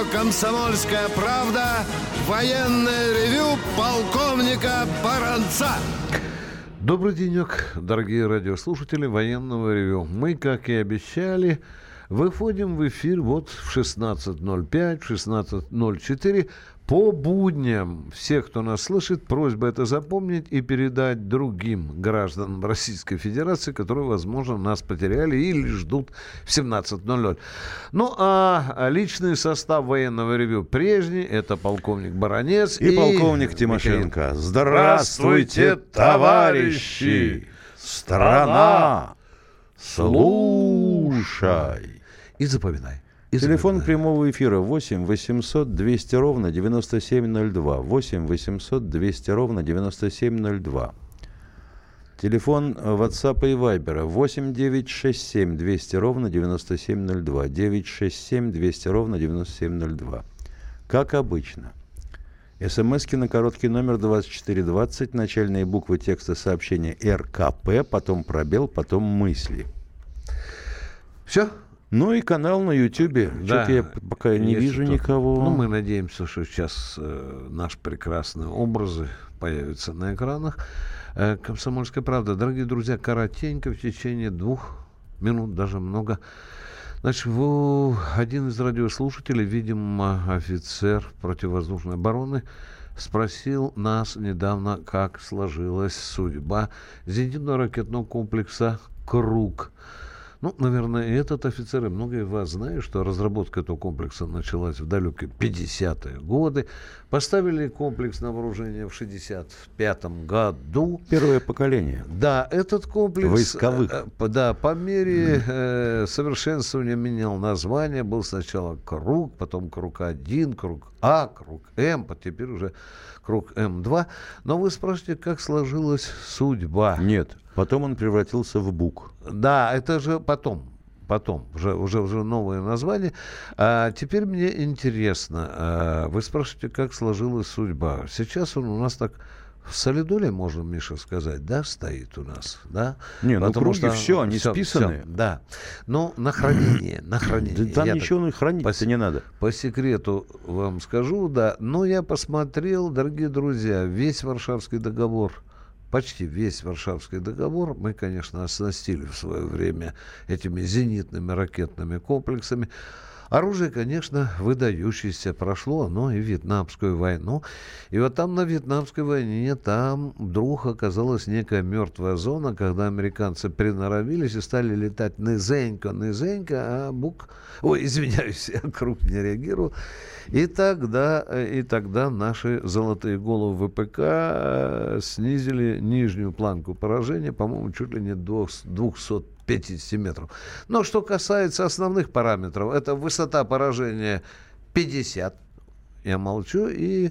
«Комсомольская правда». Военное ревю полковника Баранца. Добрый денек, дорогие радиослушатели Военного ревю. Мы, как и обещали, выходим в эфир вот в 16:05, в 16:04 по будням. Всех, кто нас слышит, просьба это запомнить и передать другим гражданам Российской Федерации, которые, возможно, нас потеряли или ждут в 17:00. Ну, а личный состав Военного ревю прежний. Это полковник Баранец и полковник Тимошенко. Здравствуйте, товарищи! Страна, слушай! И запоминай. Телефон прямого эфира 8 800 200 ровно 9702. 8 800 200 ровно 9702. Телефон WhatsApp и Viber 8 967 200 ровно 9702. 967 200 ровно 9702. Как обычно. СМСки на короткий номер 2420, начальные буквы текста сообщения РКП, потом пробел, потом мысли. Все? Ну и канал на Ютьюбе. Да. Что-то я пока не вижу никого. Ну, мы надеемся, что сейчас наши прекрасные образы появятся на экранах. «Комсомольская правда». Дорогие друзья, коротенько, в течение 2 минут, даже много. Значит, один из радиослушателей, видимо, офицер противовоздушной обороны, спросил нас недавно, как сложилась судьба зенитно-ракетного комплекса «Круг». Ну, наверное, этот офицер и многие из вас знают, что разработка этого комплекса началась в далекие 50-е годы. Поставили комплекс на вооружение в 65-м году. Первое поколение. Да, этот комплекс... Войсковых. Да, по мере совершенствования менял название. Был сначала «Круг», потом «Круг-1», «Круг-А», «Круг-М», теперь уже «Круг М2». Но вы спрашиваете, как сложилась судьба? Нет, потом он превратился в БУК. Да, это же потом уже новое название. А теперь мне интересно, вы спрашиваете, как сложилась судьба. Сейчас он у нас так в солидоле, можно, Миша, сказать, да, стоит у нас, да? Не, ну круги все, они списаны. Да, но на хранение. Да там ничего хранить-то не надо. По секрету вам скажу, да. Но я посмотрел, дорогие друзья, весь Варшавский договор, почти весь Варшавский договор мы, конечно, оснастили в свое время этими зенитными ракетными комплексами. Оружие, конечно, выдающееся. Прошло оно и Вьетнамскую войну. И вот там на Вьетнамской войне там вдруг оказалась некая мертвая зона, когда американцы приноровились и стали летать низенько, а Круг не реагировал. И тогда наши золотые головы ВПК снизили нижнюю планку поражения, по-моему, чуть ли не до 250 метров. Но что касается основных параметров, это высота поражения 50, я молчу, и,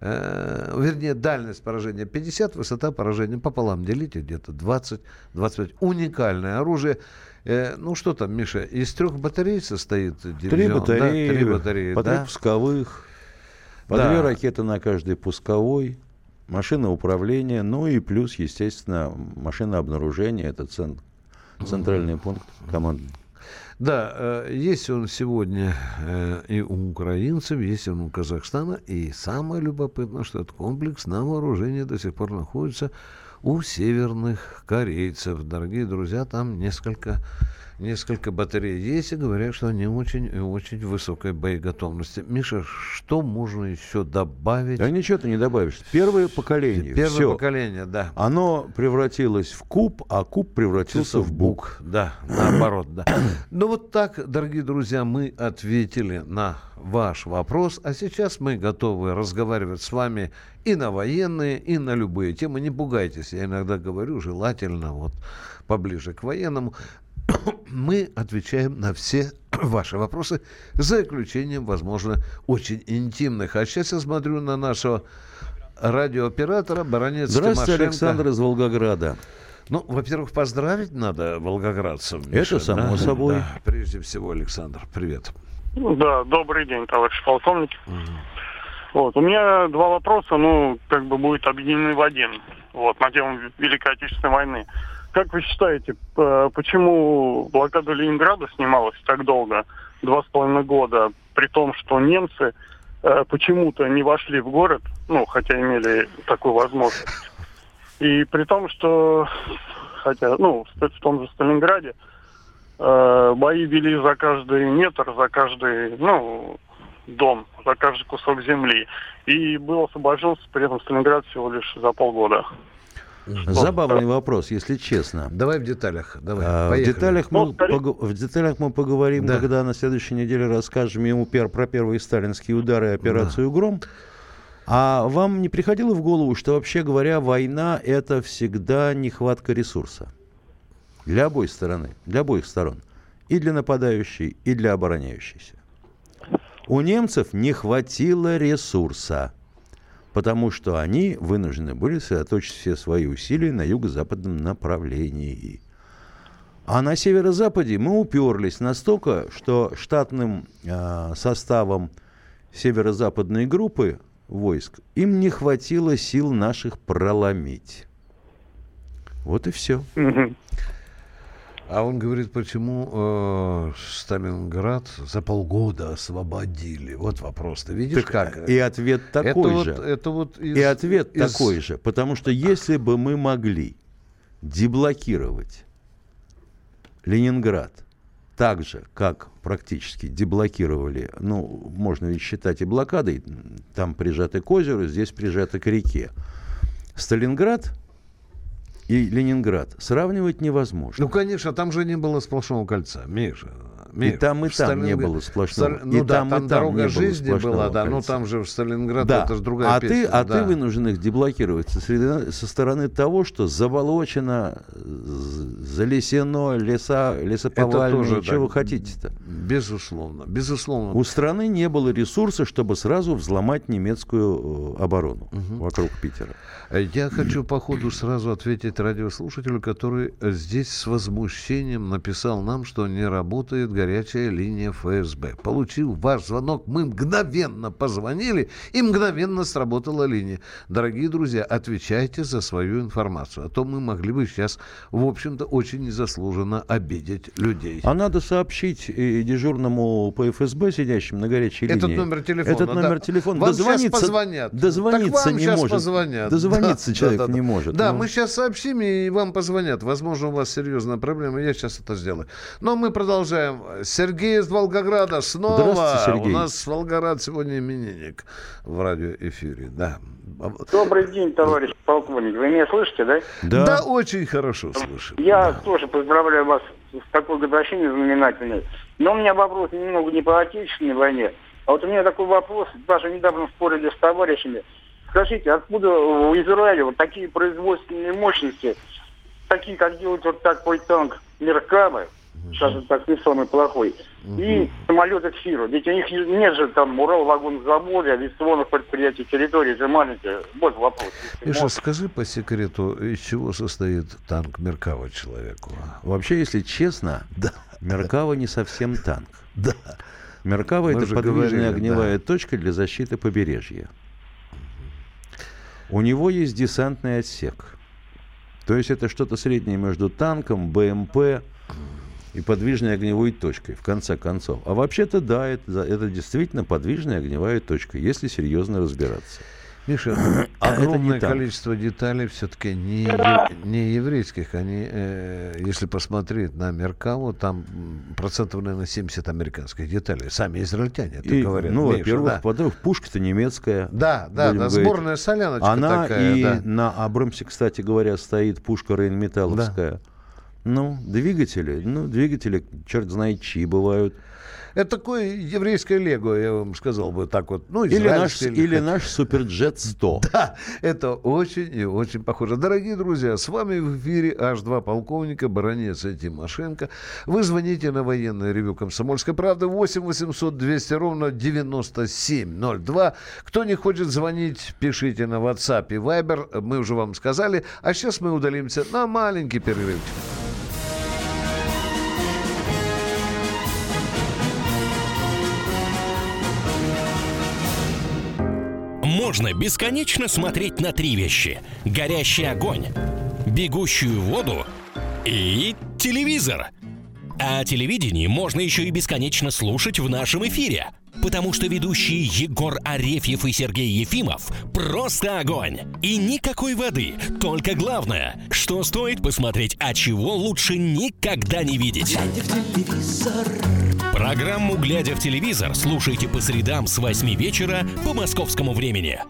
дальность поражения 50, высота поражения пополам делите где-то 20-25. Уникальное оружие. Ну что там, Миша, из 3 батарей состоит дивизион? 3 батареи, по 3 пусковых, по 2 ракеты на каждой пусковой, машина управления, ну и плюс, естественно, машина обнаружения, это центральный пункт команды. Да, есть он сегодня и у украинцев, есть он у Казахстана. И самое любопытное, что этот комплекс на вооружении до сих пор находится у северных корейцев. Дорогие друзья, там несколько батарей есть, и говорят, что они очень высокой боеготовности. Миша, что можно еще добавить? Да ничего ты не добавишь. Первое поколение. Первое поколение, да. Оно превратилось в куб, а куб превратился в БУК. Да, наоборот, да. Ну вот так, дорогие друзья, мы ответили на ваш вопрос. А сейчас мы готовы разговаривать с вами и на военные, и на любые темы. Не пугайтесь, я иногда говорю, желательно вот поближе к военному. Мы отвечаем на все ваши вопросы, за исключением, возможно, очень интимных. А сейчас я смотрю на нашего радиооператора Баранец Тимошенко. Здравствуйте, Александр из Волгограда. Ну, во-первых, поздравить надо волгоградцев, Миша. Это само собой. Да, прежде всего, Александр, привет. Да, добрый день, товарищ полковник. Вот, у меня 2 вопроса, будут объединены в один. Вот, на тему Великой Отечественной войны. Как вы считаете, почему блокада Ленинграда снималась так долго? 2,5 года, при том, что немцы почему-то не вошли в город, ну, хотя имели такую возможность. И при том, что, хотя, ну, в том же Сталинграде бои вели за каждый метр, за каждый, ну, дом, за каждый кусок земли. И был освобожден при этом Сталинград всего лишь за полгода. Забавный вопрос, если честно. Давай в деталях. В деталях мы поговорим, да, когда на следующей неделе расскажем ему про первые сталинские удары и операцию «Гром». А вам не приходило в голову, что, вообще говоря, война — это всегда нехватка ресурса? Для обоих сторон. И для нападающей, и для обороняющейся. У немцев не хватило ресурса, потому что они вынуждены были сосредоточить все свои усилия на юго-западном направлении. А на северо-западе мы уперлись настолько, что штатным составом северо-западной группы войск им не хватило сил наших проломить. Вот и все. А он говорит, почему Сталинград за полгода освободили? Вот вопрос. Ты видишь, так, как? И ответ такой же. И ответ такой же. Потому что если бы мы могли деблокировать Ленинград так же, как практически деблокировали, ну, можно ведь считать и блокадой, там прижаты к озеру, здесь прижаты к реке. Сталинград и Ленинград сравнивать невозможно. Ну, конечно, там же не было сплошного кольца, Миша. И там не было сплошного. Ну да, там дорога жизни была, да, но там же в Сталинград, да, это же другая песня. Ты вынужден их деблокировать со стороны того, что заболочено, залесено, лесоповальные. Что вы хотите-то? Безусловно. У страны не было ресурса, чтобы сразу взломать немецкую оборону вокруг Питера. Я хочу по ходу сразу ответить радиослушателю, который здесь с возмущением написал нам, что не работает горячая линия ФСБ. Получил ваш звонок, мы мгновенно позвонили, и мгновенно сработала линия. Дорогие друзья, отвечайте за свою информацию, а то мы могли бы сейчас, в общем-то, очень незаслуженно обидеть людей. А надо сообщить и дежурному по ФСБ, сидящим на горячей линии. Этот номер телефона. Вам сейчас позвонят. Дозвониться не может. Позвонят. Дозвониться человек не может. Да, мы сейчас сообщим, и вам позвонят. Возможно, у вас серьезная проблема, я сейчас это сделаю. Но мы продолжаем. Сергей из Волгограда снова. Здравствуйте, Сергей. У нас Волгоград сегодня именинник в радиоэфире. Да. Добрый день, товарищ полковник. Вы меня слышите, да? Да, очень хорошо слышим. Я тоже поздравляю вас с такой годовщиной знаменательной. Но у меня вопрос немного не по отечественной войне. А вот у меня такой вопрос. Даже недавно спорили с товарищами. Скажите, откуда в Израиле вот такие производственные мощности, такие, как делают вот такой танк Меркава, сейчас это так не самый плохой, и самолеты Фира. Ведь у них нет же там Урал-вагонзавода, авиационных предприятий, территории же маленькие. Вот вопрос. Миша, скажи по секрету, из чего состоит танк Меркава человеку? Вообще, если честно, да, Меркава не совсем танк. Да. Меркава — это подвижная огневая точка для защиты побережья. У него есть десантный отсек. То есть это что-то среднее между танком, БМП и подвижной огневой точкой, в конце концов. А вообще-то, да, это действительно подвижная огневая точка, если серьезно разбираться. Миша, огромное количество деталей все-таки не еврейских. Они, если посмотреть на Меркаву, там процентов, наверное, 70 американских деталей. Сами израильтяне это говорят. Ну, во-первых, пушка-то немецкая. Да, сборная соляночка она такая. И да. на Абрамсе, кстати говоря, стоит пушка Рейнметалловская. Да. Ну, двигатели, черт знает чьи бывают. Это такое еврейское лего, я вам сказал бы так вот. Ну, или наш Суперджет 100. Да, это очень и очень похоже. Дорогие друзья, с вами в эфире H2 полковника, баронец и Тимошенко. Вы звоните на военное ревю «Комсомольской правды» 8 800 200 ровно 9702. Кто не хочет звонить, пишите на WhatsApp и Viber. Мы уже вам сказали. А сейчас мы удалимся на маленький перерывчик. Можно бесконечно смотреть на три вещи: горящий огонь, бегущую воду и телевизор. А телевидение можно еще и бесконечно слушать в нашем эфире. Потому что ведущие Егор Арефьев и Сергей Ефимов просто огонь. И никакой воды, только главное, что стоит посмотреть, а чего лучше никогда не видеть. Глядя в телевизор. Программу «Глядя в телевизор» слушайте по средам с 8 вечера по московскому времени.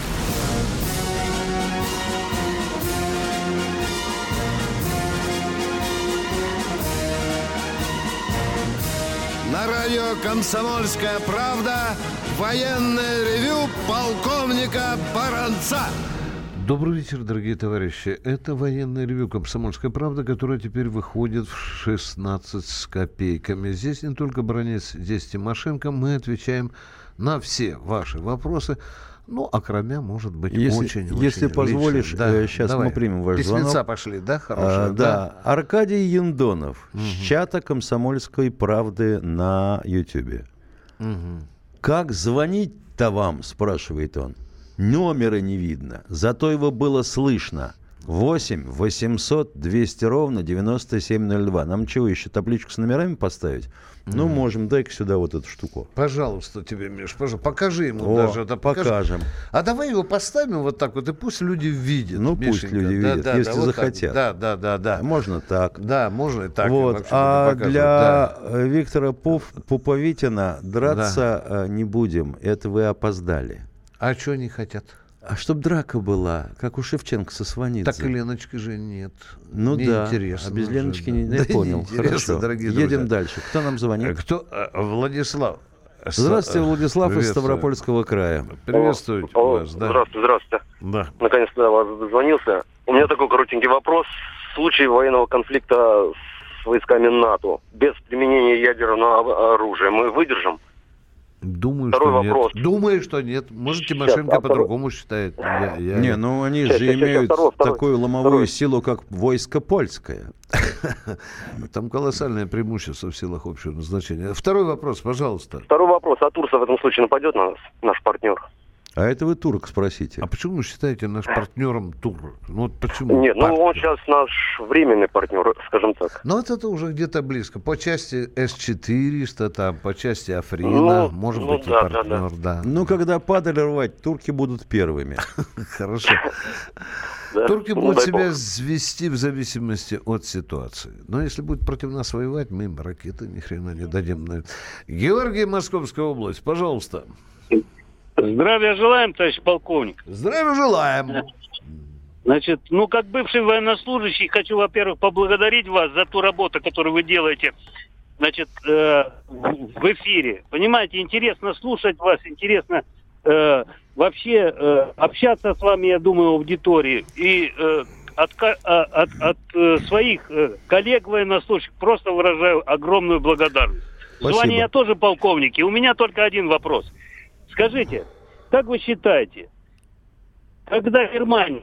На радио «Комсомольская правда» военное ревю полковника Баранца. Добрый вечер, дорогие товарищи. Это военное ревю «Комсомольская правда», которое теперь выходит в 16 с копейками. Здесь не только Баранец, здесь Тимошенко. Мы отвечаем на все ваши вопросы. Ну, а кроме, может быть, если позволишь, да, сейчас давай. мы примем ваш Письменца звонок. пошли, да, хорошие? Да. Аркадий Яндонов, с чата «Комсомольской правды» на Ютьюбе. Как звонить-то вам, спрашивает он. Номера не видно, зато его было слышно. 8 800 200 ровно 9702. Нам чего, еще табличку с номерами поставить? Ну, можем. Дай-ка сюда вот эту штуку. Пожалуйста, тебе, Миш, пожалуйста. Покажи ему даже это. Покажем. А давай его поставим вот так вот, и пусть люди видят. Ну, Мишенька. пусть люди видят, если вот захотят. Да. Можно так. Да, можно и так. Вот. А для Виктора Пуповитина драться не будем. Это вы опоздали. А что они хотят? А чтоб драка была, как у Шевченко со Сванидзе. Так и Леночки же нет. Ну не да, интересно а без Леночки уже, не да. понял. Хорошо, дорогие Едем друзья. дальше. Кто нам звонит? Кто? Владислав. Здравствуйте, Владислав из Ставропольского края. Приветствую вас. Да. Здравствуйте. Да. Наконец-то я вас дозвонился. У меня такой коротенький вопрос. В случае военного конфликта с войсками НАТО, без применения ядерного оружия, мы выдержим? Думаю, Второй что вопрос. нет. Думаю, что нет. Может, Тимошенко по-другому считает. Не, ну они же имеют такую ломовую силу, как войско польское. Там колоссальное преимущество в силах общего назначения. Второй вопрос, пожалуйста. Второй вопрос. А Турция в этом случае нападет на нас, наш партнер? А это вы турок спросите. А почему вы считаете наш партнером турок? Ну вот почему? Нет, ну он сейчас наш временный партнер, скажем так. Ну вот это уже где-то близко. По части С-400, там, по части Африна, может быть, и партнер, да. Ну, когда падаль рвать, турки будут первыми. Хорошо. Турки будут себя вести в зависимости от ситуации. Но если будет против нас воевать, мы им ракеты ни хрена не дадим. Георгий, Московская область, пожалуйста. Здравия желаем, товарищ полковник. Здравия желаем. Значит, как бывший военнослужащий, хочу, во-первых, поблагодарить вас за ту работу, которую вы делаете, значит, в эфире. Понимаете, интересно слушать вас, интересно вообще общаться с вами, я думаю, аудитории. И от своих коллег военнослужащих просто выражаю огромную благодарность. Спасибо. Звание я тоже полковник, и у меня только один вопрос. Скажите, как вы считаете, когда Германия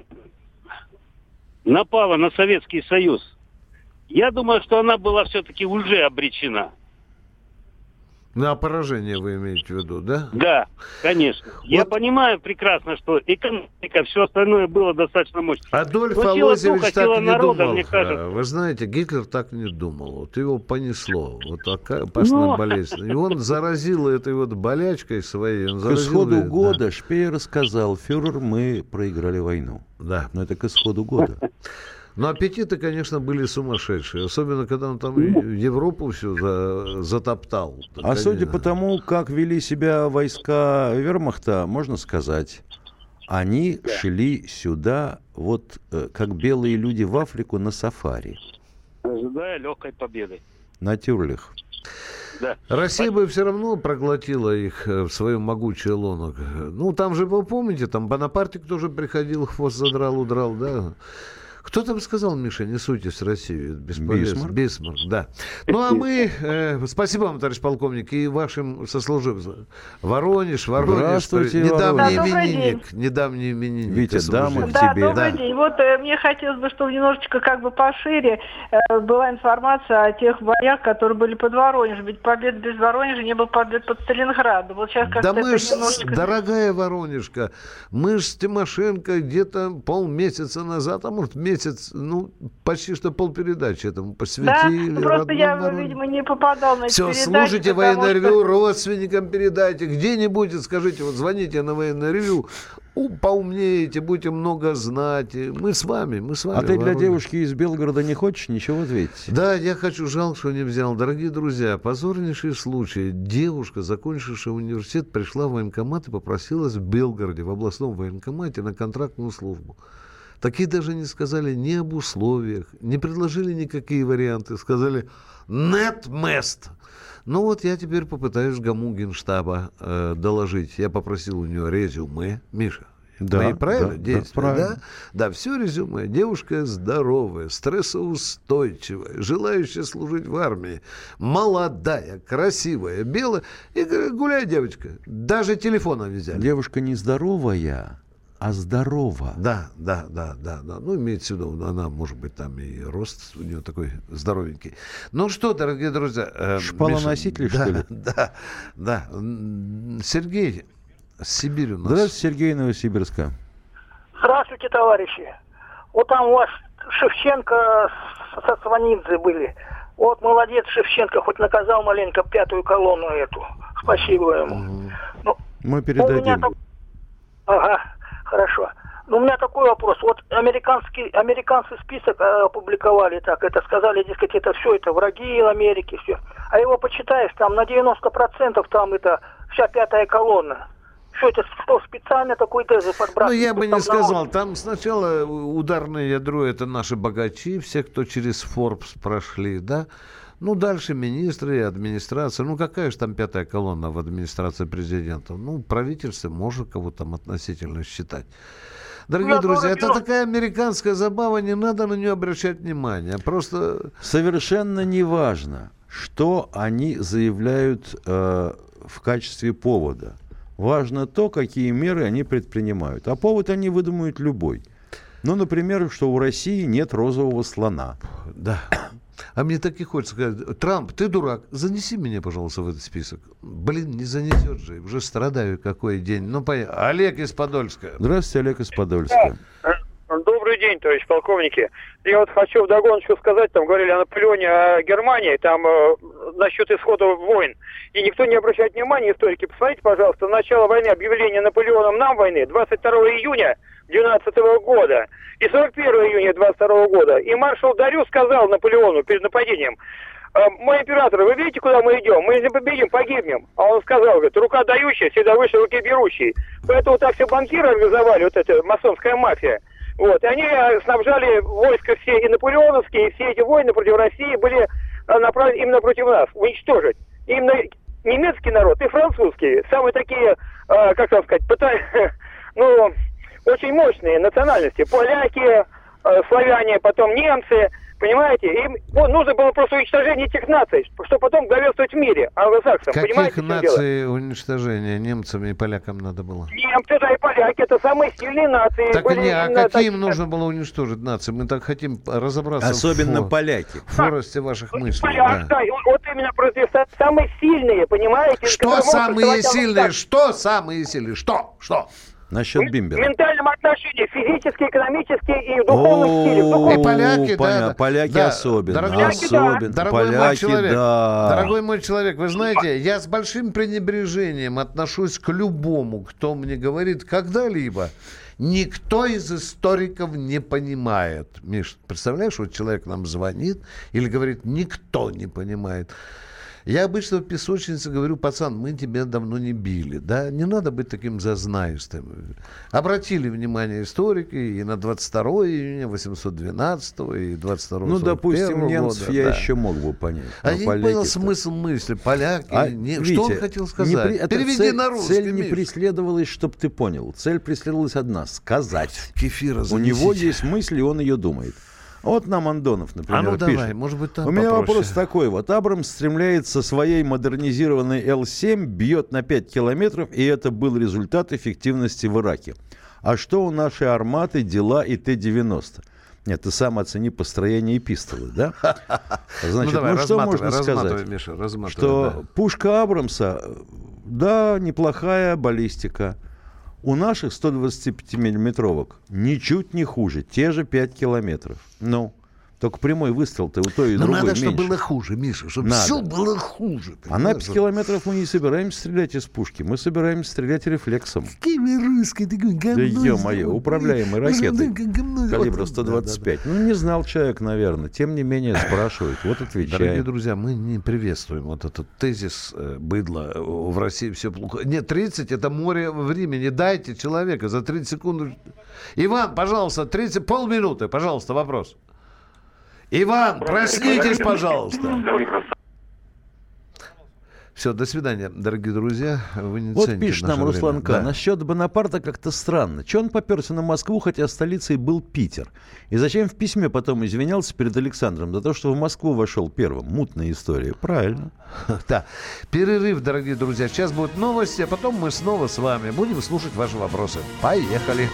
напала на Советский Союз, я думаю, что она была все-таки уже обречена. На поражение вы имеете в виду, да? Да, конечно. Вот. Я понимаю прекрасно, что экономика, все остальное было достаточно мощно. Адольф Алозевич так не думал. Вы знаете, Гитлер так не думал. Вот его понесло. Вот такая опасная болезнь. И он заразил этой вот болячкой своей. К исходу года Шпеер рассказал: фюрер, мы проиграли войну. Да. Но это к исходу года. Но аппетиты, конечно, были сумасшедшие. Особенно, когда он там Европу всю затоптал. А судя по тому, как вели себя войска вермахта, можно сказать, они шли сюда, вот как белые люди в Африку на сафари. Ожидая легкой победы. Натюрлих. Да. Россия бы все равно проглотила их в свое могучее лоно. Ну, там же, вы помните, там Бонапартик тоже приходил, хвост задрал, удрал, да? Кто там сказал, Миша, не суйтесь в Россию? Бесполезно. Бисмарк, да. Ну, а мы... спасибо вам, товарищ полковник, и вашим сослуживцам. Воронеж. Здравствуйте, Недавний именинник. Витя, дамы к да, тебе. Добрый день. Вот мне хотелось бы, чтобы немножечко как бы пошире была информация о тех боях, которые были под Воронежем. Ведь побед без Воронежа не было побед под Сталинградом. Вот сейчас как-то мы ж, немножечко... дорогая Воронежка, мы ж с Тимошенко где-то полмесяца назад, а может месяц месяц, почти что полпередачи этому посвятили. Да, просто я, видимо, не попадал на эти передачи. Все, слушайте военное ревю, родственникам передайте, где-нибудь скажите, вот звоните на военное ревю, поумнеете, будете много знать. Мы с вами. А ты для девушки из Белгорода не хочешь ничего ответить? Да, я хочу, жалко, что не взял. Дорогие друзья, позорнейший случай. Девушка, закончившая университет, пришла в военкомат и попросилась в Белгороде, в областном военкомате, на контрактную службу. Такие даже не сказали ни об условиях, не предложили никакие варианты. Сказали «нет мест». Я теперь попытаюсь ГАМУ Генштаба доложить. Я попросил у нее резюме. Миша, мои правильно действия? Да, да, все резюме. Девушка здоровая, стрессоустойчивая, желающая служить в армии, молодая, красивая, белая. И гуляй, девочка. Даже телефона не взяли. Девушка не здоровая, а здорова. Да. Имеется в виду, она, может быть, там и рост у нее такой здоровенький. Что, дорогие друзья... Шпалоноситель, что ли? Да. Сергей, Сибирь у нас. Здравствуйте, Сергей, Новосибирска. Здравствуйте, товарищи. Вот там у вас Шевченко со Сванидзе были. Вот молодец Шевченко, хоть наказал маленько пятую колонну эту. Спасибо ему. Мы передадим. Ага. Хорошо. У меня такой вопрос. Вот американцы список опубликовали так. Это сказали, дескать, это все, это враги Америки, все. А его почитаешь, там на 90% там это вся пятая колонна. Что это, что специально такой тезы подбрасывают? Я бы не сказал. Там сначала ударное ядро — это наши богачи, все, кто через Forbes прошли, да. Дальше министры и администрация. Какая же там пятая колонна в администрации президента? Правительство может кого-то там относительно считать. Дорогие друзья, это такая американская забава, не надо на нее обращать внимание. Просто... Совершенно не важно, что они заявляют в качестве повода. Важно то, какие меры они предпринимают. А повод они выдумают любой. Например, что у России нет розового слона. Да. А мне так и хочется сказать: Трамп, ты дурак, занеси меня, пожалуйста, в этот список. Не занесет же, уже страдаю какой день. Олег из Подольска. Здравствуйте, Олег из Подольска. Добрый день, товарищ полковники. Я вот хочу вдогонку сказать, там говорили о Наполеоне, о Германии, там насчет исхода войн. И никто не обращает внимания, историки. Посмотрите, пожалуйста, начало войны, объявление Наполеоном нам войны 22 июня 19 года и 41 июня 22 года. И маршал Дарю сказал Наполеону перед нападением: мой император, вы видите, куда мы идем? Мы если победим, погибнем. А он сказал, говорит, рука дающая всегда выше руки берущей. Поэтому так все банкиры организовали, вот эта масонская мафия. И они снабжали войска все, и наполеоновские, и все эти войны против России были направлены именно против нас, уничтожить. Именно немецкий народ и французский, самые такие, очень мощные национальности. Поляки, славяне, потом немцы, понимаете? Им нужно было просто уничтожение этих наций, чтобы потом главенствовать в мире, англосаксам. Каких наций уничтожения немцам и полякам надо было? Немцы, да, и поляки, это самые сильные нации. Каким нужно было уничтожить нации? Мы так хотим разобраться. Особенно поляки. В форосте ваших мыслей. Вот именно против самые сильные, понимаете? Что самые сильные? Что самые сильные? Что? Насчет Бимбера. В ментальном отношении, физически, экономически и в духовном стиле. И поляки, да. Поляки особенно. Дорогой мой человек, вы знаете, я с большим пренебрежением отношусь к любому, кто мне говорит когда-либо: никто из историков не понимает. Миш, представляешь, вот человек нам звонит или говорит: никто не понимает. Я обычно в песочнице говорю: пацан, мы тебя давно не били, да? Не надо быть таким зазнаистым. Обратили внимание историки и на 22 июня 812 и 22 допустим, немцев я еще мог бы понять. А я не понял смысл мысли. Поляки, что он хотел сказать? Переведи на русский. Цель не преследовалась, чтобы ты понял. Цель преследовалась одна — сказать. Кефира занесите. У него есть мысль, и он ее думает. Вот нам Андонов, например, пишет. Давай, может быть, там У меня попроще. Вопрос такой. Абрамс стремляется своей модернизированной Л-7, бьет на 5 километров, и это был результат эффективности в Ираке. А что у нашей арматы, дела и Т-90? Нет, ты сам оцени построение эпистолы, да? Значит, что можно сказать? Миша, что пушка Абрамса, да, неплохая баллистика. У наших 125-миллиметровок ничуть не хуже. Те же 5 километров. Ну, только прямой выстрел-то у той и другой надо, меньше. чтобы было хуже, Миша, чтобы все было хуже. А на 5 километров мы не собираемся стрелять из пушки. Мы собираемся стрелять рефлексом. Русский такой говно. Да ё-моё, управляемой ракетой калибра 125. Ну, не знал человек, наверное. Тем не менее, спрашивают. Вот отвечает. Дорогие друзья, мы не приветствуем вот этот тезис быдла. В России все плохо. Нет, 30 это море времени. Дайте человека за 30 секунд. Иван, пожалуйста, 30, полминуты, пожалуйста, вопрос. Иван, проснитесь, пожалуйста. Все, до свидания, дорогие друзья. Вы не вот цените пишет нам наше Руслан К. время. Да. Насчет Бонапарта как-то странно. Че он поперся на Москву, хотя столицей был Питер? И зачем в письме потом извинялся перед Александром за то, что в Москву вошел первым? Мутная история. Правильно. Да. Перерыв, дорогие друзья. Сейчас будут новости, а потом мы снова с вами будем слушать ваши вопросы. Поехали.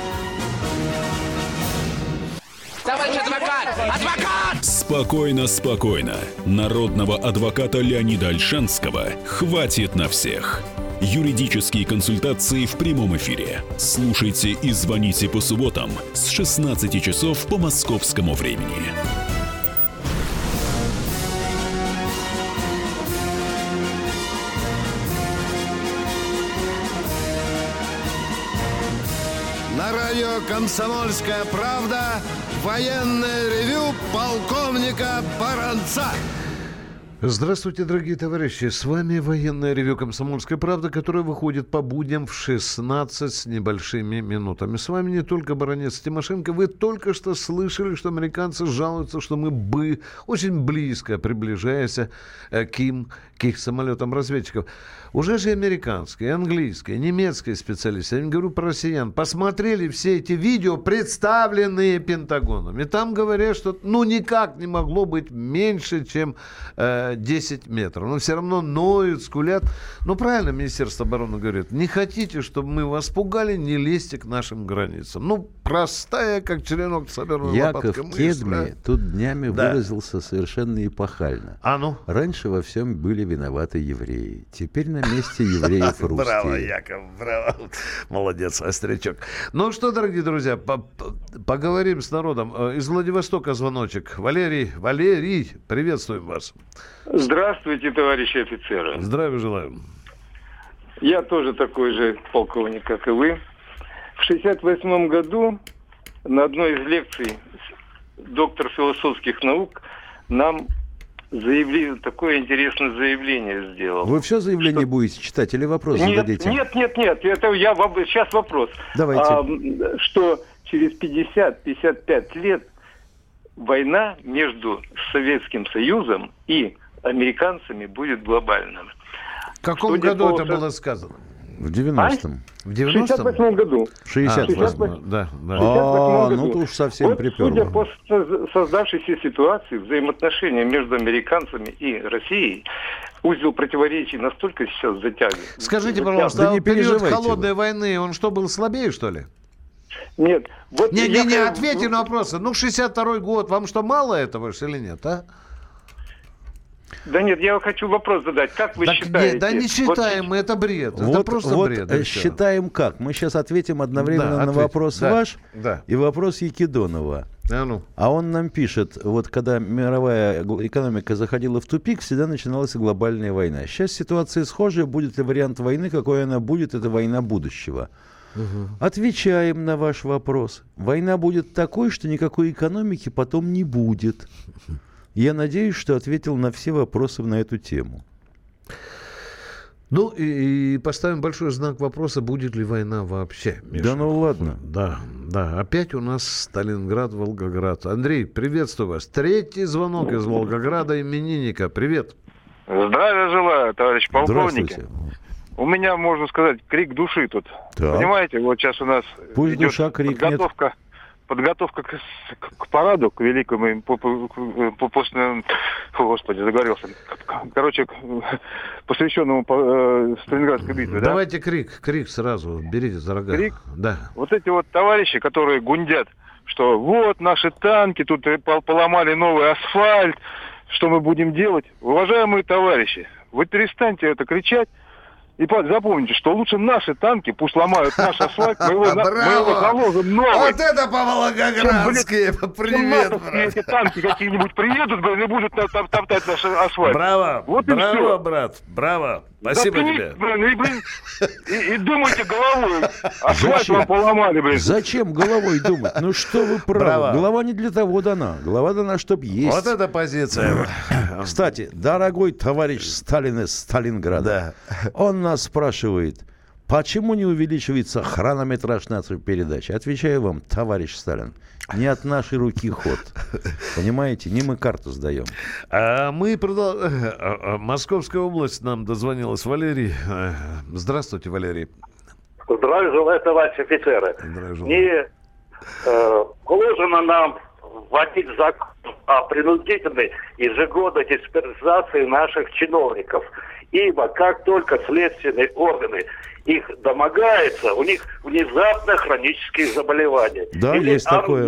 Товарищ адвокат! Адвокат! Спокойно, спокойно. Народного адвоката Леонида Ольшанского хватит на всех. Юридические консультации в прямом эфире. Слушайте и звоните по субботам с 16 часов по московскому времени. На радио «Комсомольская правда» военное ревю полковника Баранца. Здравствуйте, дорогие товарищи. С вами военное ревю «Комсомольская правда», которое выходит по будням в 16 с небольшими минутами. С вами не только Баранец Тимошенко. Вы только что слышали, что американцы жалуются, что мы очень близко приближаемся к их самолетам разведчиков. Уже же американские, английские, немецкие специалисты, я не говорю про россиян, посмотрели все эти видео, представленные Пентагоном. И там говорят, что никак не могло быть меньше, чем 10 метров. Но все равно ноют, скулят. Правильно Министерство обороны говорит, не хотите, чтобы мы вас пугали, не лезьте к нашим границам. Простая, как черенок с соберной Яков лопаткой. Кедми тут днями выразился совершенно эпохально. Раньше во всем были виноваты евреи. Теперь на месте евреев русские. Браво, Яков, браво. Молодец, острячок. Ну что, дорогие друзья, поговорим с народом. Из Владивостока звоночек. Валерий, приветствуем вас. Здравствуйте, товарищи офицеры. Здравия желаю. Я тоже такой же полковник, как и вы. В 1968 году на одной из лекций доктор философских наук нам такое интересное заявление сделал. Вы все заявление будете читать или вопрос зададите? Нет. Сейчас вопрос. Давайте. Что через 50-55 лет война между Советским Союзом и американцами будет глобальным. В каком году это было сказано? В 90-м. В 90-м? 68 году. В 68-м. Да. Ну, тут уж совсем приперло. Судя по создавшейся ситуации, взаимоотношения между американцами и Россией, узел противоречий настолько сейчас затягивает. Скажите, пожалуйста, период холодной войны, он что, был слабее, что ли? Нет. Не, ответьте на вопросы. 62-й год, вам что, мало этого или нет, а? Да нет, я хочу вопрос задать. Как вы считаете? Да не считаем мы, это бред. Это просто бред. Считаем как? Мы сейчас ответим одновременно на вопрос ваш и вопрос Екидонова. А он нам пишет, когда мировая экономика заходила в тупик, всегда начиналась глобальная война. Сейчас ситуация схожая. Будет ли вариант войны, какой она будет, это война будущего. Отвечаем на ваш вопрос. Война будет такой, что никакой экономики потом не будет. Я надеюсь, что ответил на все вопросы на эту тему. И поставим большой знак вопроса, будет ли война вообще. Миша. Да ну ладно. Да. Опять у нас Сталинград, Волгоград. Андрей, приветствую вас. Третий звонок из Волгограда, именинника. Привет. Здравия желаю, товарищ полковники. У меня, можно сказать, крик души тут. Так. Понимаете, вот сейчас у нас пусть идет душа крикнет. Подготовка к параду, к великому, после, господи, загорелся. Короче, посвященному Сталинградской битве. Давайте крик сразу, берите за рога. Крик? Да. Вот эти вот товарищи, которые гундят, что вот наши танки, тут поломали новый асфальт, что мы будем делать? Уважаемые товарищи, вы перестаньте это кричать И запомните, что лучше наши танки, пусть ломают наш асфальт, мы его заложим новый. Вот это по-волгоградски. Привет, брат. Эти танки какие-нибудь приедут, и будут топтать наш асфальт. Браво, вот браво, брат, браво. Спасибо тебе. И думайте головой. Асфальт вам поломали, блин. Зачем головой думать? Ну что вы правы. Браво. Голова не для того дана. Голова дана, чтобы есть. Вот это позиция. Кстати, дорогой товарищ Сталин из Сталинграда, он нас спрашивает, почему не увеличивается хронометраж нашей передачи? Отвечаю вам, товарищ Сталин, не от нашей руки ход. Понимаете, не мы карту сдаем. Московская область, нам дозвонилась Валерий. Здравствуйте, Валерий. Здравия желаю, товарищи офицеры. Не положено нам вводить закон о принудительной ежегодной дисперсации наших чиновников. Ибо как только следственные органы их домогаются, у них внезапно хронические заболевания. Да, или есть такое.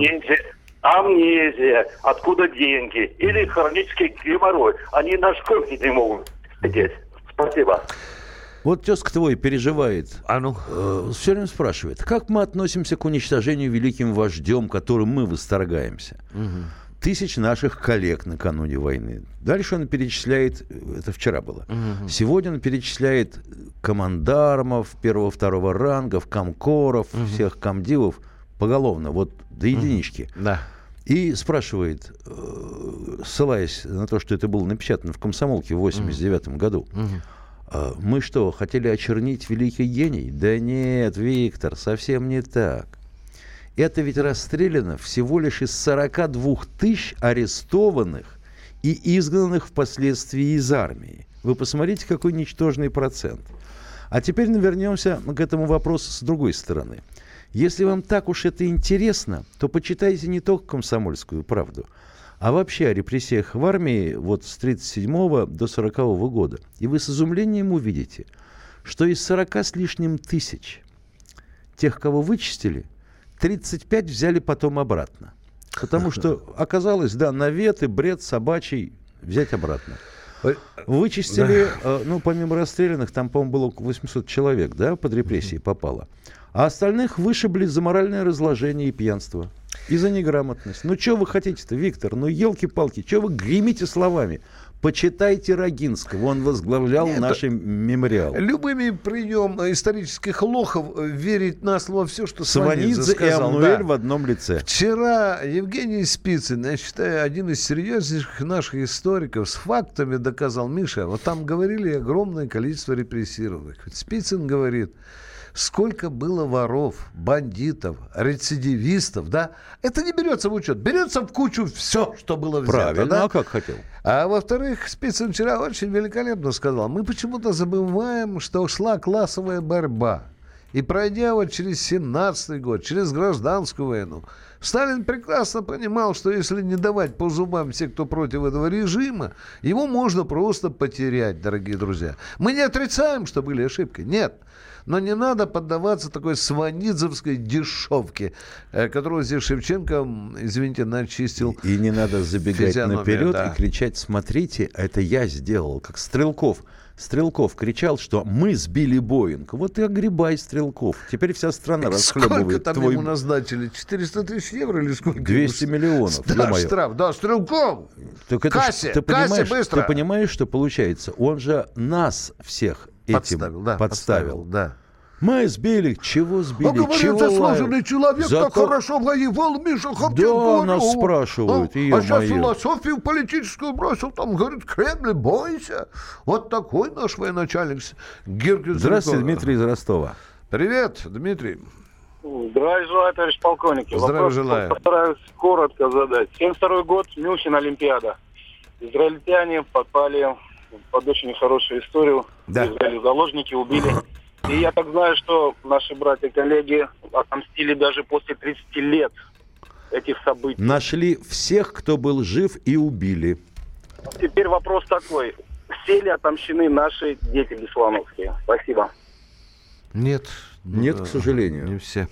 Амнезия, откуда деньги, или хронический геморрой. Они на школьке не могут сидеть. Спасибо. Вот тезка твой переживает. Все время спрашивает, как мы относимся к уничтожению великим вождем, которым мы восторгаемся? Тысяч наших коллег накануне войны. Дальше он перечисляет, это вчера было, сегодня он перечисляет командармов первого-второго рангов, комкоров, всех комдивов поголовно, вот до единички. Да. И спрашивает, ссылаясь на то, что это было напечатано в «Комсомолке» в 1989 году, мы что, хотели очернить великий гений? Да нет, Виктор, совсем не так. Это ведь расстреляно всего лишь из 42 тысяч арестованных и изгнанных впоследствии из армии. Вы посмотрите, какой ничтожный процент. А теперь вернемся к этому вопросу с другой стороны. Если вам так уж это интересно, то почитайте не только «Комсомольскую правду», а вообще о репрессиях в армии вот с 1937 до 1940 года. И вы с изумлением увидите, что из 40 с лишним тысяч тех, кого вычистили, 35 взяли потом обратно. Потому что оказалось, да, наветы, бред собачий взять обратно. Вычистили, помимо расстрелянных, там, по-моему, было около 800 человек, да, под репрессии попало. А остальных вышибли за моральное разложение и пьянство. И за неграмотность. Ну, что вы хотите-то, Виктор? Ну, елки-палки, что вы гремите словами? Почитайте Рогинского, он возглавлял наши мемориалы. Любыми прием исторических лохов верить на слово все, что Сванидзе и Амнуэль в одном лице. Вчера Евгений Спицын, я считаю, один из серьезнейших наших историков, с фактами доказал. Миша, вот там говорили огромное количество репрессированных. Спицын говорит, сколько было воров, бандитов, рецидивистов, да? Это не берется в учет. Берется в кучу все, что было взято. Правильно, да? А как хотел? А во-вторых, Спицын вчера очень великолепно сказал. Мы почему-то забываем, что шла классовая борьба. И пройдя вот через 17-й год, через гражданскую войну, Сталин прекрасно понимал, что если не давать по зубам всех, кто против этого режима, его можно просто потерять, дорогие друзья. Мы не отрицаем, что были ошибки. Нет. Но не надо поддаваться такой сванидзовской дешевке, которую здесь Шевченко, извините, начистил. И не надо забегать наперед, да, и кричать: смотрите, это я сделал. Как Стрелков. Стрелков кричал, что мы сбили Боинг. Вот и огребай, Стрелков. Теперь вся страна расхлебывает. Сколько там ему назначили? 400 тысяч евро или сколько? 200 миллионов. Да, штраф. Да, Стрелков. Кассе, быстро. Ты понимаешь, что получается? Он же нас всех этим подставил. Да. Мы сбили. Чего сбили? Говорят, заслуженный человек так хорошо воевал, Миша Хомченко. Да, нас спрашивают. А сейчас философию политическую бросил, там, говорит, Кремль, бойся. Вот такой наш военачальник. Здравствуйте, Дмитрий из Ростова. Привет, Дмитрий. Здравия желаю, товарищ полковник. Здравия желаю. Постараюсь коротко задать. 1972 год, Мюнхен, Олимпиада. Израильтяне попали под очень хорошую историю. Да. Взяли заложники, убили. И я так знаю, что наши братья-коллеги отомстили даже после 30 лет этих событий. Нашли всех, кто был жив, и убили. Теперь вопрос такой. Все ли отомщены наши дети беслановские? Спасибо. Нет. Нет, к сожалению. Не все.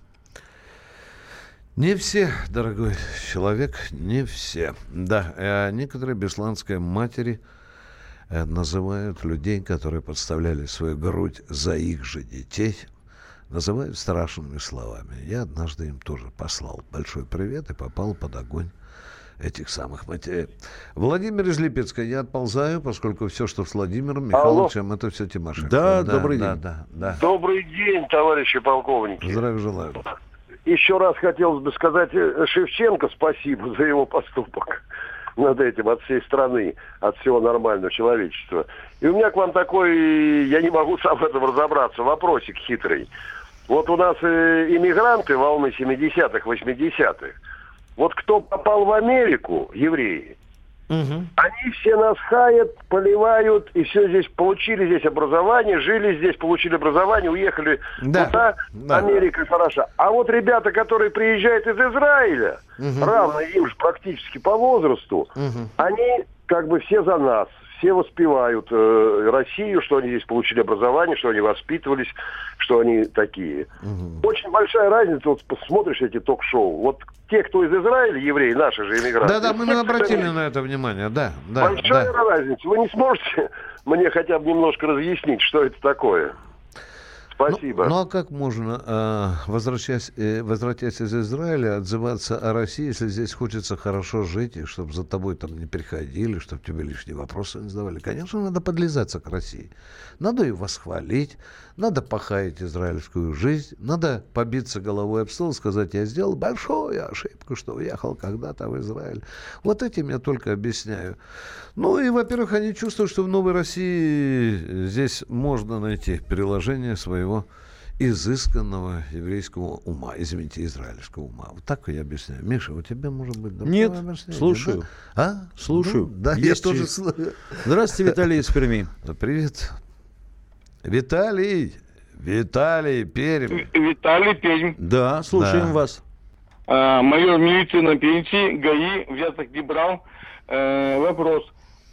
Не все, дорогой человек, не все. Да, некоторые бесланские матери называют людей, которые подставляли свою грудь за их же детей, называют страшными словами. Я однажды им тоже послал большой привет и попал под огонь этих самых матерей. Владимир из Липецка, я отползаю, поскольку все, что с Владимиром Михайловичем, это все Тимошенко. Да, добрый день. Да. Добрый день, товарищи полковники. Здравия желаю. Еще раз хотелось бы сказать Шевченко спасибо за его поступок над этим, от всей страны, от всего нормального человечества. И у меня к вам такой, я не могу сам в этом разобраться, вопросик хитрый. Вот у нас иммигранты волны 70-х, 80-х, вот кто попал в Америку, евреи, они все нас хаят, поливают, и все здесь, получили здесь образование, жили здесь, получили образование, уехали туда, Америка хороша. А вот ребята, которые приезжают из Израиля, равно им же практически по возрасту, они как бы все за нас. Все воспевают Россию, что они здесь получили образование, что они воспитывались, что они такие. Очень большая разница, вот посмотришь эти ток-шоу. Вот те, кто из Израиля, евреи, наши же иммигранты. Да, мы обратили на это внимание, да. Большая разница. Вы не сможете мне хотя бы немножко разъяснить, что это такое? Спасибо. Ну а как можно, возвращаясь из Израиля, отзываться о России, если здесь хочется хорошо жить, и чтобы за тобой там не приходили, чтобы тебе лишние вопросы не задавали? Конечно, надо подлизаться к России. Надо ее восхвалить, надо похаять израильскую жизнь, надо побиться головой об стол, сказать, я сделал большую ошибку, что уехал когда-то в Израиль. Вот этим я только объясняю. Ну и, во-первых, они чувствуют, что в новой России здесь можно найти приложение своего изысканного еврейского ума, извините, израильского ума. Вот так я объясняю. Миша, у тебя может быть другое Нет, объяснение, слушаю. Да? Слушаю. Ну, да, я тоже слушаю. Здравствуйте, Виталий из Перми. Привет. Виталий, Пермь. Виталий, Пермь. Да, слушаем вас. Майор милиции на пенсии, ГАИ, взяток не брал. Вопрос.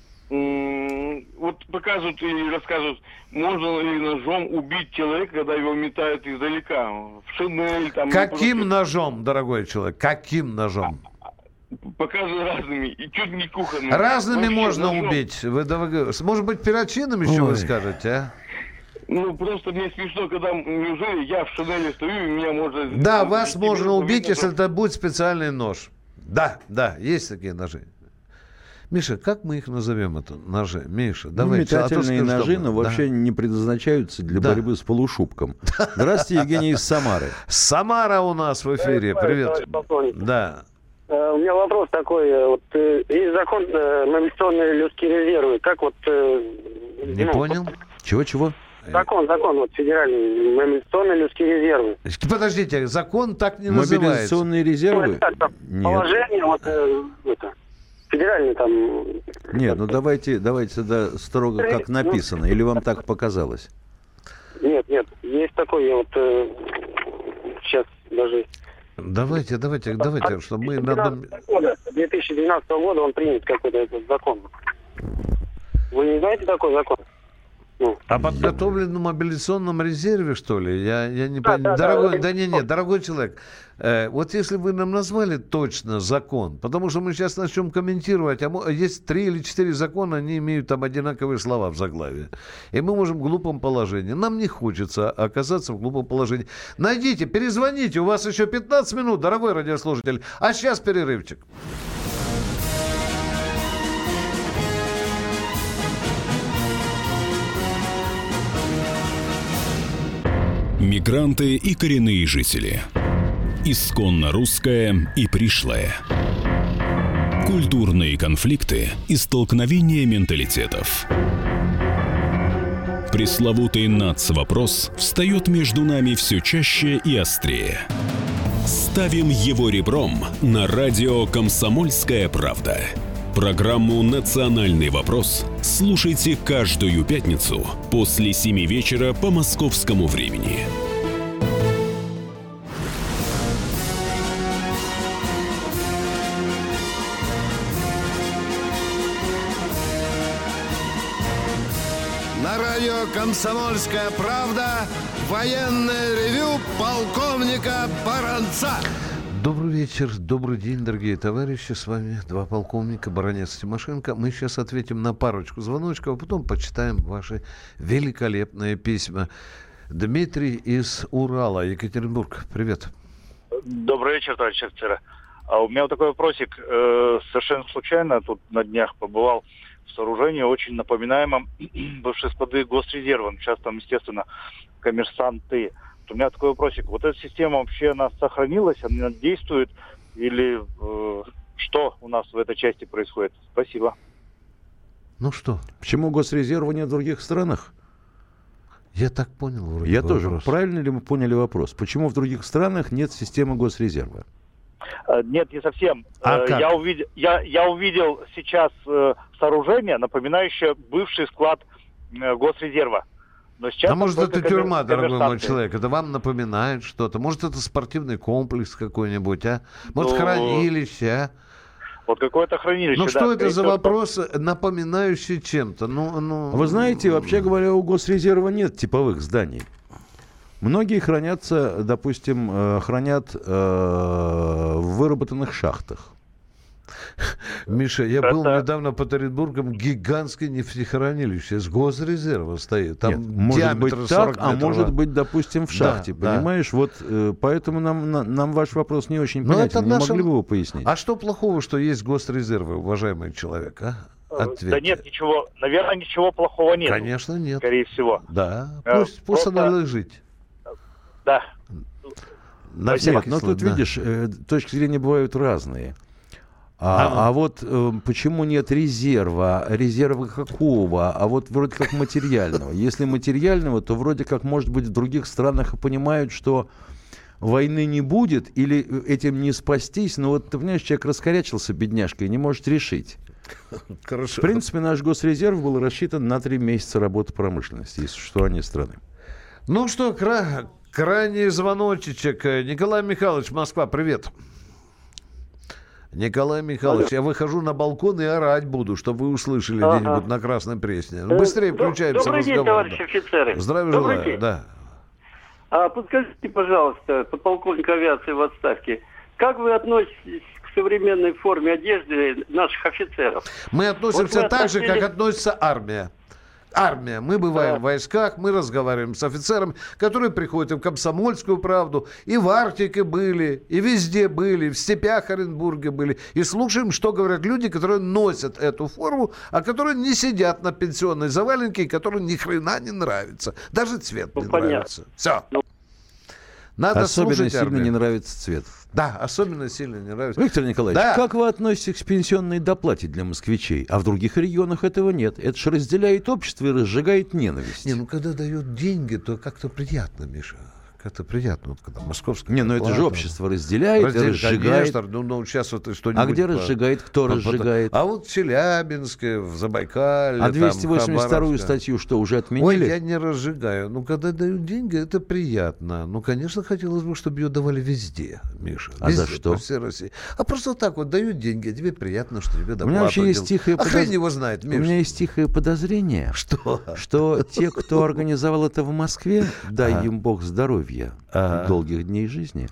Вот показывают и рассказывают, можно ли ножом убить человека, когда его метают издалека? В шинель, там... Каким ножом, дорогой человек? Каким ножом? Показывают разными, и чуть не кухонными. Разными вообще можно ножом. убить. Может быть, перочинным еще вы скажете, а? Ну, просто мне смешно, когда неужели я в шинели стою, и меня можно... Да, вас можно убить, если это будет специальный нож. Да, есть такие ножи. Миша, как мы их назовем, это ножи? Миша, давай. Метательные ножи, но вообще не предназначаются для борьбы с полушубком. Здравствуйте, Евгений из Самары. Самара у нас в эфире. Привет. Да. У меня вопрос такой. Вот есть закон мобилизационные людские резервы. Как вот... Не понял? Чего? Закон, вот федеральный, мобилизационные людские резервы. Подождите, закон так не называется. Мобилизационные резервы? Нет. Положение, вот это... Федеральный там... Нет, давайте тогда строго как написано. Или вам так показалось? Нет, есть такой, я вот сейчас даже... Давайте, чтобы мы... 2012 года он принят какой-то этот закон. Вы не знаете такой закон? О подготовленном мобилизационном резерве, что ли? Я не понимаю. Дорогой человек, вот если вы нам назвали точно закон, потому что мы сейчас начнем комментировать, а есть 3 или 4 закона, они имеют там одинаковые слова в заглавии. И мы можем в глупом положении. Нам не хочется оказаться в глупом положении. Найдите, перезвоните, у вас еще 15 минут, дорогой радиослушатель. А сейчас перерывчик. Мигранты и коренные жители. Исконно русское и пришлое. Культурные конфликты и столкновения менталитетов. Пресловутый нацвопрос встает между нами все чаще и острее. Ставим его ребром на радио «Комсомольская правда». Программу «Национальный вопрос» слушайте каждую пятницу после 7 вечера по московскому времени. На радио «Комсомольская правда» военное ревю полковника Баранца. Добрый вечер, добрый день, дорогие товарищи. С вами два полковника Баранец и Тимошенко. Мы сейчас ответим на парочку звоночков, а потом почитаем ваши великолепные письма. Дмитрий из Урала, Екатеринбург. Привет. Добрый вечер, товарищи офицеры. А у меня вот такой вопросик. Совершенно случайно тут на днях побывал в сооружении, очень напоминаемом бывшей склады Госрезерва. Сейчас там, естественно, коммерсанты. У меня такой вопросик. Вот эта система вообще, она сохранилась, она действует? Или что у нас в этой части происходит? Спасибо. Ну что? Почему Госрезерва нет в других странах? Я так понял. Вроде Я вопрос. тоже. Правильно ли мы поняли вопрос? Почему в других странах нет системы Госрезерва? Нет, не совсем. Как? Я увидел сейчас сооружение, напоминающее бывший склад Госрезерва. Но сейчас может, это тюрьма, дорогой мой коммерсанты. человек. Это вам напоминает что-то. Может, это спортивный комплекс какой-нибудь, а? Может, хранилище, а? Вот какое-то хранилище, Ну, что да, это за всего, вопрос, напоминающий чем-то? Вы знаете, вообще говоря, у Госрезерва нет типовых зданий. Многие хранятся, допустим, в выработанных шахтах. Миша, я был недавно под Оренбургом, гигантское нефтехранилище с Госрезерва стоит. Там Нет, может быть так, а может быть, допустим, в шахте, Да, понимаешь? Вот поэтому нам ваш вопрос не очень понятен. Не могли бы вы пояснить? А что плохого, что есть Госрезервы, уважаемый человек, а? Ответьте. Да нет, ничего, наверное, ничего плохого нет. Конечно, нет. Скорее всего. Да, пусть она лежит. Да. На Нет, всякий но случай, тут, да. видишь, точки зрения бывают разные. А вот почему нет резерва? Резерва какого? А вот вроде как материального. Если материального, то вроде как, может быть, в других странах понимают, что войны не будет или этим не спастись. Но вот, ты понимаешь, человек раскорячился, бедняжка, и не может решить. Хорошо. В принципе, наш Госрезерв был рассчитан на 3 месяца работы промышленности и существования страны. Ну что, крайний звоночек. Николай Михайлович, Москва, привет. Николай Михайлович, я выхожу на балкон и орать буду, чтобы вы услышали где-нибудь на Красной Пресне. Быстрее включаемся в разговор. Добрый день, товарищи офицеры. Здравия желаю, да. Подскажите, пожалуйста, подполковник авиации в отставке, как вы относитесь к современной форме одежды наших офицеров? Мы относимся так же, как относится армия. Армия. Мы бываем в войсках, мы разговариваем с офицерами, которые приходят и в «Комсомольскую правду», и в Арктике были, и везде были, в степях Оренбурга были. И слушаем, что говорят люди, которые носят эту форму, а которые не сидят на пенсионной заваленке, и которым ни хрена не нравится. Даже цвет не нравится. Все. Надо особенно слушать сильно армию. не нравится цвет. Да, особенно сильно не нравится. Виктор Николаевич, Да. как вы относитесь к пенсионной доплате для москвичей? А в других регионах этого нет. Это же разделяет общество и разжигает ненависть. Не, ну когда дают деньги, то как-то приятно, Миша. Как-то приятно, вот когда московская. Не, ну это же общество разделяет и разжигает. Конечно, ну сейчас вот что-нибудь. А где разжигает, кто разжигает? А вот в Челябинске, в Забайкалье. А 282-ю Хабаровске. статью что, уже отменили? Ой, я не разжигаю. Ну, когда дают деньги, это приятно. Ну, конечно, хотелось бы, чтобы ее давали везде, Миша. А везде, за что? по всей России. А просто так вот дают деньги, а тебе приятно, что тебе У доплату меня вообще есть делают. тихое хрен его знает, У Миша. меня есть тихое подозрение, что те, кто организовал это в Москве, дай им Бог здоровья и долгих дней жизни,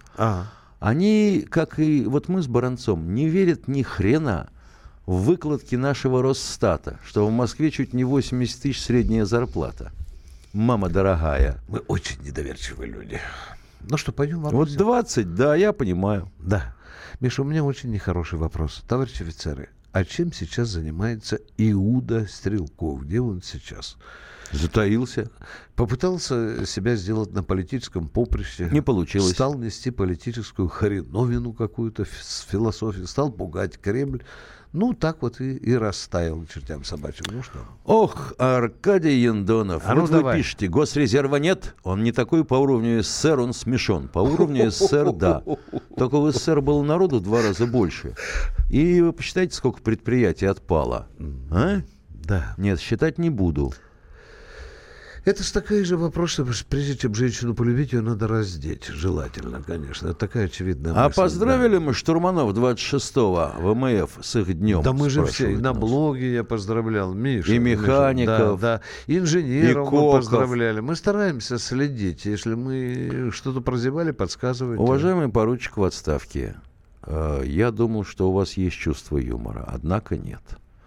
они, как и вот мы с Баранцом, не верят ни хрена в выкладки нашего Росстата, что в Москве чуть не 80 тысяч средняя зарплата. Мама дорогая. Мы очень недоверчивые люди. Ну что, пойдем в Вот 20, да, я понимаю. Да. Миша, у меня очень нехороший вопрос. Товарищи офицеры, а чем сейчас занимается Иуда Стрелков? Где он сейчас? Затаился. Попытался себя сделать на политическом поприще. Не получилось. Стал нести политическую хреновину какую-то с философией. Стал пугать Кремль. Ну, так вот и растаял чертям собачьим. Ну что? Ох, Аркадий Яндонов. А вот ну вы давай. пишете, Госрезерва нет, он не такой по уровню СССР, он смешон. По уровню СССР, да. Только в СССР было народу в 2 раза больше. И вы посчитайте, сколько предприятий отпало. А? Да. Нет, считать не буду. Это такой же вопрос, что прежде чем женщину полюбить, ее надо раздеть. Желательно, конечно. Это такая очевидная мысль. А поздравили мы штурманов 26-го ВМФ с их днем? Да мы же все, и на блоге я поздравлял, Миша. И механиков. Да, и инженеров и мы поздравляли. Мы стараемся следить. Если мы что-то прозевали, подсказывайте. Уважаемый поручик в отставке, я думал, что у вас есть чувство юмора, однако нет.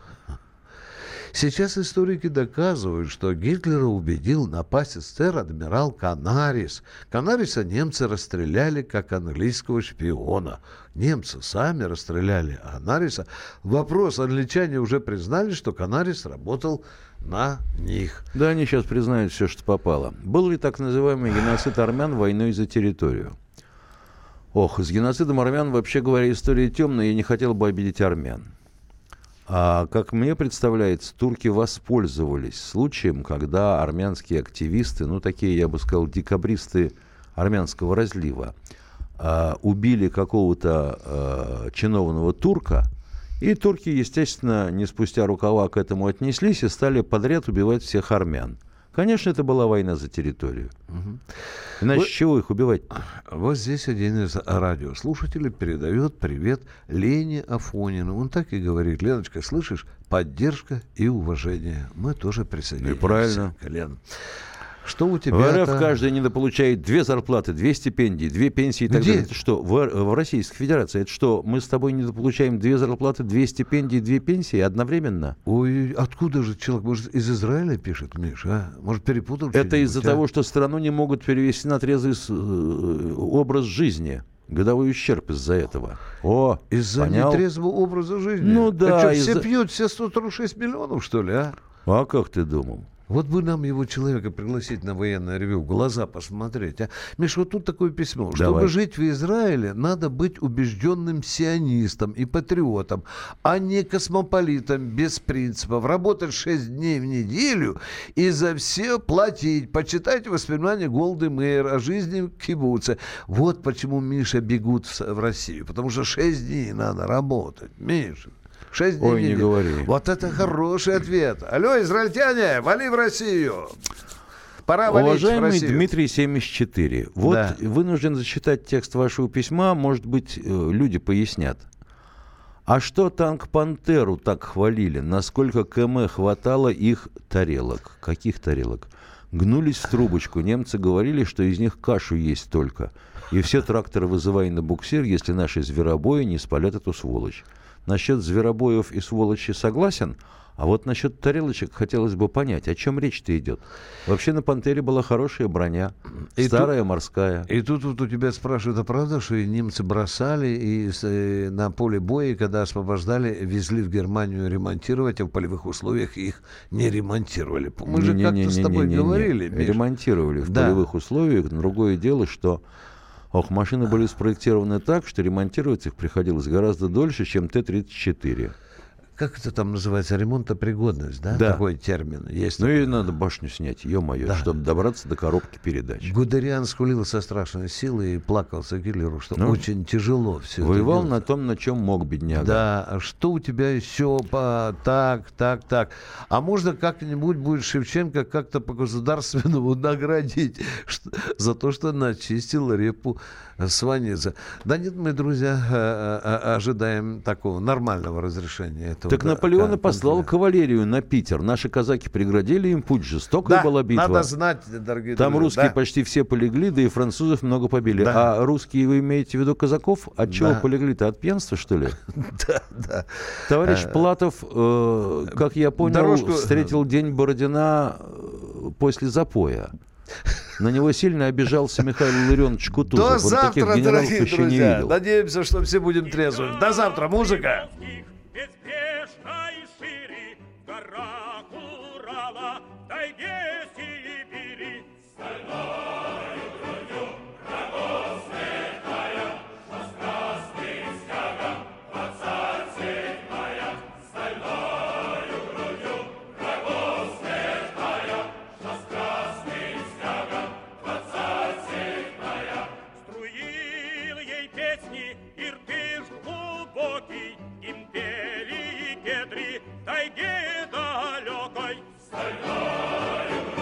Сейчас историки доказывают, что Гитлера убедил напасть СССР адмирал Канарис. Канариса немцы расстреляли как английского шпиона. Немцы сами расстреляли Канариса. Вопрос, англичане уже признали, что Канарис работал на них. Да, они сейчас признают все, что попало. Был ли так называемый геноцид армян войной за территорию? Ох, с геноцидом армян, вообще говоря, история темная, я не хотел бы обидеть армян. А как мне представляется, турки воспользовались случаем, когда армянские активисты, ну такие, я бы сказал, декабристы армянского разлива, убили какого-то чиновного турка, и турки, естественно, не спустя рукава к этому отнеслись и стали подряд убивать всех армян. Конечно, это была война за территорию. Угу. Иначе чего их убивать? Вот здесь один из радиослушателей передает привет Лене Афонину. Он так и говорит: Леночка, слышишь, поддержка и уважение. Мы тоже присоединимся. И правильно. Лен. Что у тебя? В РФ каждый недополучает 2 зарплаты, 2 стипендии, 2 пенсии и так далее. Это что, в Российской Федерации? Это что, мы с тобой недополучаем 2 зарплаты, 2 стипендии, 2 пенсии одновременно? Ой, откуда же человек? Может, из Израиля пишет, Миша? А? Может, перепутал? Это из-за того, что страну не могут перевести на трезвый образ жизни. Годовой ущерб из-за этого. Из-за нетрезвого образа жизни? Ну да. А что, все пьют, все 146 миллионов, что ли, а? А как ты думал? Вот бы нам его человека пригласить на военное ревью, в глаза посмотреть. А? Миш, вот тут такое письмо. Давай. Чтобы жить в Израиле, надо быть убежденным сионистом и патриотом, а не космополитом без принципов. Работать 6 дней в неделю и за все платить. Почитайте воспоминания Голды Меир о жизни в кибуце. Вот почему, Миша, бегут в Россию. Потому что 6 дней надо работать. Миша. 6 дней. Ой, не говори. Вот это хороший ответ. Алло, израильтяне, вали в Россию. Пора валить Уважаемый в Россию. Дмитрий 74, вот Да. вынужден зачитать текст вашего письма, может быть, люди пояснят. А что танк «Пантеру» так хвалили? Насколько КМ хватало их тарелок? Каких тарелок? Гнулись в трубочку. Немцы говорили, что из них кашу есть только. И все тракторы вызывай на буксир, если наши зверобои не спалят эту сволочь. Насчет зверобоев и сволочи согласен, а вот насчет тарелочек хотелось бы понять, о чем речь-то идет. Вообще на «Пантере» была хорошая броня, старая, морская. И тут вот у тебя спрашивают, а правда, что и немцы бросали и на поле боя, когда освобождали, везли в Германию ремонтировать, а в полевых условиях их не ремонтировали? Мы же как-то с тобой говорили, Миш. Ремонтировали в полевых условиях. Другое дело, что... машины были спроектированы так, что ремонтировать их приходилось гораздо дольше, чем Т-34. Как это там называется? Ремонтопригодность, да? Да. Такой термин есть. Ну и надо башню снять, ё-моё, чтобы добраться до коробки передач. Гудериан скулил со страшной силой и плакался Гитлеру, что очень тяжело все это воевал делать. на том, на чем мог, бедняга. Да, а что у тебя еще так. А можно как-нибудь будет Шевченко как-то по государственному наградить за то, что начистил репу Сванидзе. Да нет, мы, друзья, ожидаем такого нормального разрешения этого. Так Наполеон и послал кавалерию на Питер. Наши казаки преградили им путь. Жестокая была битва. Надо знать, дорогие Там друзья. русские почти все полегли, да и французов много побили. Да. А русские, вы имеете в виду казаков? От чего полегли-то? От пьянства, что ли? Да. Товарищ Платов, как я понял, встретил день Бородина после запоя. На него сильно обижался Михаил Илларионович Кутузов. До Он завтра, таких генералов дорогие еще друзья. не видел. Надеемся, что все будем трезвыми. До завтра. Музыка. Империи Кедри, тайге далекой, стальною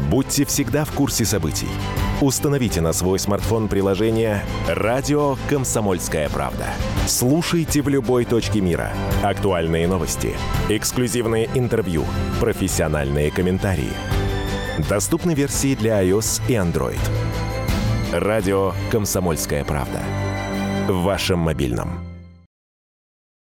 Будьте всегда в курсе событий. Установите на свой смартфон приложение «Радио Комсомольская правда». Слушайте в любой точке мира. Актуальные новости, эксклюзивные интервью, профессиональные комментарии. Доступны версии для iOS и Android. «Радио Комсомольская правда». В вашем мобильном.